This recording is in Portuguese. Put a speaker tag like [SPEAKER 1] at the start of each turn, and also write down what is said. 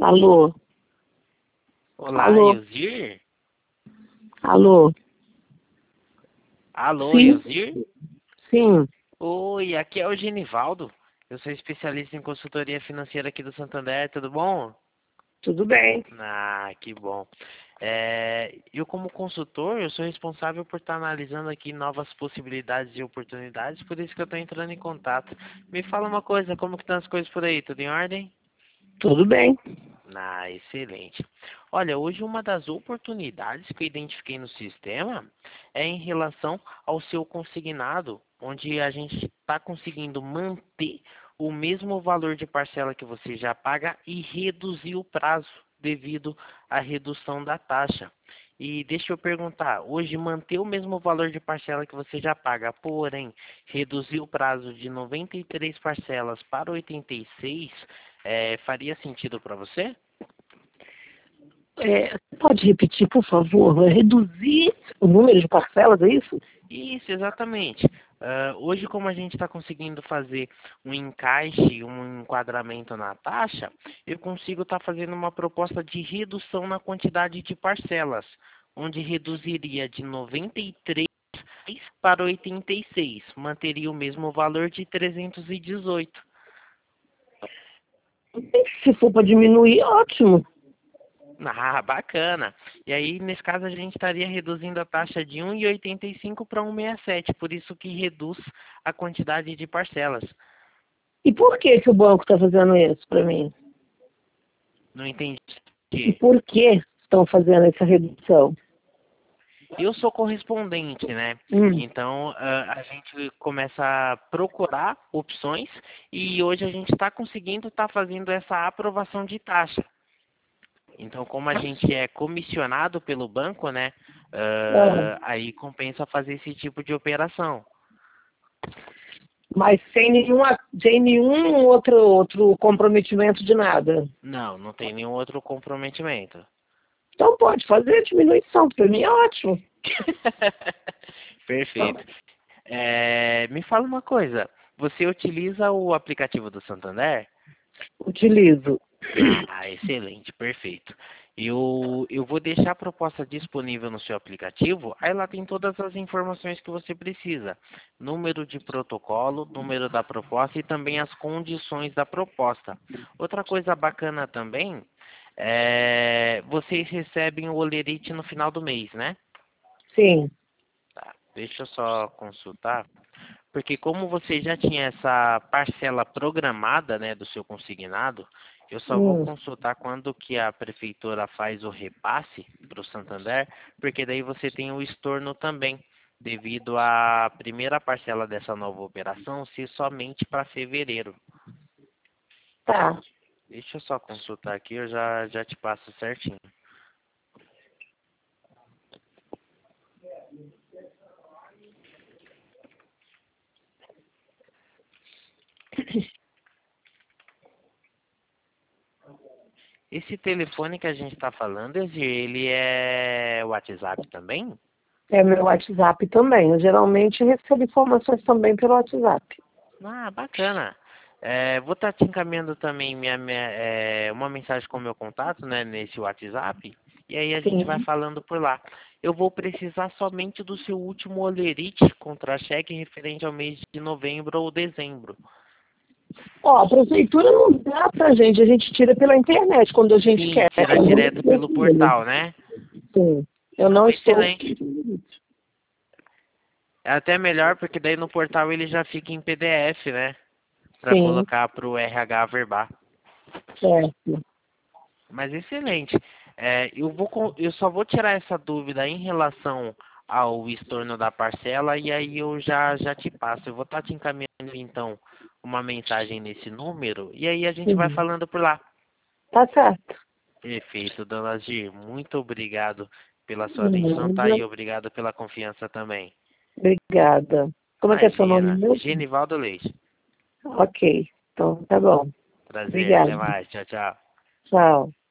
[SPEAKER 1] Alô?
[SPEAKER 2] Olá,
[SPEAKER 1] Alô?
[SPEAKER 2] Elzir?
[SPEAKER 1] Alô?
[SPEAKER 2] Alô,
[SPEAKER 1] Sim,
[SPEAKER 2] Elzir?
[SPEAKER 1] sim,
[SPEAKER 2] Oi, aqui é o Genivaldo. Eu sou especialista em consultoria financeira aqui do Santander, tudo bom?
[SPEAKER 1] tudo bem.
[SPEAKER 2] Ah, que bom. Eu como consultor, eu sou responsável por estar analisando aqui novas possibilidades e oportunidades, por isso que eu estou entrando em contato. Me fala uma coisa, como que estão as coisas por aí? Tudo em ordem?
[SPEAKER 1] Tudo bem.
[SPEAKER 2] Ah, excelente. Olha, hoje uma das oportunidades que eu identifiquei no sistema é em relação ao seu consignado, onde a gente está conseguindo manter o mesmo valor de parcela que você já paga e reduzir o prazo devido à redução da taxa. E deixa eu perguntar, hoje manter o mesmo valor de parcela que você já paga, porém reduzir o prazo de 93 parcelas para 86, faria sentido para você?
[SPEAKER 1] Pode repetir, por favor? Reduzir o número de parcelas, é isso?
[SPEAKER 2] Isso, exatamente. Hoje, como a gente está conseguindo fazer um encaixe, um enquadramento na taxa, eu consigo estar fazendo uma proposta de redução na quantidade de parcelas, onde reduziria de 93 para 86, manteria o mesmo valor de 318.
[SPEAKER 1] Se for para diminuir, ótimo.
[SPEAKER 2] Ah, bacana. E aí, nesse caso, a gente estaria reduzindo a taxa de 1,85 para 1,67, por isso que reduz a quantidade de parcelas.
[SPEAKER 1] E por que que o banco está fazendo isso para mim?
[SPEAKER 2] Não entendi.
[SPEAKER 1] E por que estão fazendo essa redução?
[SPEAKER 2] Eu sou correspondente, né?
[SPEAKER 1] Hum,
[SPEAKER 2] Então, a gente começa a procurar opções e hoje a gente está conseguindo estar fazendo essa aprovação de taxa. Então, como a gente é comissionado pelo banco, né?
[SPEAKER 1] ah,
[SPEAKER 2] Aí compensa fazer esse tipo de operação.
[SPEAKER 1] mas sem nenhum outro comprometimento de nada.
[SPEAKER 2] Não, não tem nenhum outro comprometimento.
[SPEAKER 1] Então pode fazer a diminuição, para mim é ótimo.
[SPEAKER 2] Perfeito. Me fala uma coisa. Você utiliza o aplicativo do Santander?
[SPEAKER 1] Utilizo.
[SPEAKER 2] Ah, excelente, perfeito. Eu vou deixar a proposta disponível no seu aplicativo. Aí lá tem todas as informações que você precisa: número de protocolo, número da proposta e também as condições da proposta. Outra coisa bacana também vocês recebem o olerite no final do mês, né?
[SPEAKER 1] Sim.
[SPEAKER 2] Tá, deixa eu só consultar. Porque como você já tinha essa parcela programada, né, do seu consignado, eu só vou
[SPEAKER 1] Hum.
[SPEAKER 2] consultar quando que a prefeitura faz o repasse para o Santander, porque daí você tem o estorno também, devido à primeira parcela dessa nova operação ser somente para fevereiro.
[SPEAKER 1] Tá.
[SPEAKER 2] Deixa eu só consultar aqui, eu já te passo certinho. Esse telefone que a gente está falando, Ezir, ele é WhatsApp também?
[SPEAKER 1] É meu WhatsApp também. Eu geralmente recebo informações também pelo WhatsApp.
[SPEAKER 2] Ah, bacana. Vou estar te encaminhando também uma mensagem com o meu contato, né, nesse WhatsApp, e aí a gente vai
[SPEAKER 1] Sim.
[SPEAKER 2] falando por lá. Eu vou precisar somente do seu último olerite contra-cheque referente ao mês de novembro ou dezembro.
[SPEAKER 1] Ó, a prefeitura não dá pra gente, a gente tira pela internet quando a gente
[SPEAKER 2] Sim,
[SPEAKER 1] quer.
[SPEAKER 2] tira
[SPEAKER 1] Eu não
[SPEAKER 2] direto
[SPEAKER 1] estou
[SPEAKER 2] pelo
[SPEAKER 1] com ele.
[SPEAKER 2] portal, né?
[SPEAKER 1] Sim. Eu
[SPEAKER 2] Não,
[SPEAKER 1] não estou.
[SPEAKER 2] excelente. É até melhor porque daí no portal ele já fica em PDF, né? Para
[SPEAKER 1] Sim,
[SPEAKER 2] colocar para o RH verbar.
[SPEAKER 1] certo.
[SPEAKER 2] Mas excelente. Eu só vou tirar essa dúvida em relação ao estorno da parcela e aí eu já te passo. Eu vou estar te encaminhando então uma mensagem nesse número e aí a gente vai
[SPEAKER 1] Sim.
[SPEAKER 2] falando por lá.
[SPEAKER 1] Tá certo.
[SPEAKER 2] Perfeito, dona Gir. Muito obrigado pela sua atenção, tá?
[SPEAKER 1] Nada.
[SPEAKER 2] E obrigado pela confiança também.
[SPEAKER 1] Obrigada. Como é que é seu nome
[SPEAKER 2] Imagina.
[SPEAKER 1] mesmo?
[SPEAKER 2] Genivaldo Leite.
[SPEAKER 1] Ok. Então, tá bom.
[SPEAKER 2] Prazer, até
[SPEAKER 1] Obrigada.
[SPEAKER 2] mais. Tchau, tchau.
[SPEAKER 1] Tchau.